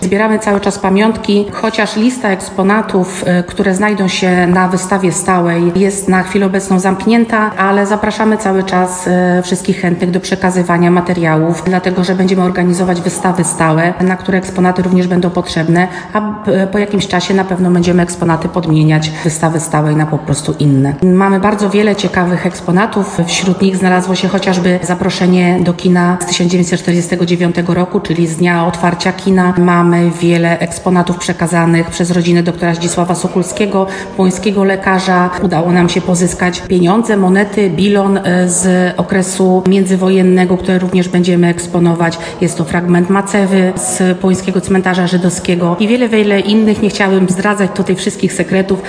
Zbieramy cały czas pamiątki, chociaż lista eksponatów, które znajdą się na wystawie stałej, jest na chwilę obecną zamknięta, ale zapraszamy cały czas wszystkich chętnych do przekazywania materiałów, dlatego że będziemy organizować wystawy stałe, na które eksponaty również będą potrzebne, a po jakimś czasie na pewno będziemy eksponaty podmieniać wystawy stałej na po prostu inne. Mamy bardzo wiele ciekawych eksponatów, wśród nich znalazło się chociażby zaproszenie do kina z 1949 roku, czyli z dnia otwarcia kina. Mamy wiele eksponatów przekazanych przez rodzinę doktora Zdzisława Sokulskiego, płońskiego lekarza. Udało nam się pozyskać pieniądze, monety, bilon z okresu międzywojennego, które również będziemy eksponować. Jest to fragment macewy z płońskiego cmentarza żydowskiego i wiele innych. Nie chciałabym zdradzać tutaj wszystkich sekretów,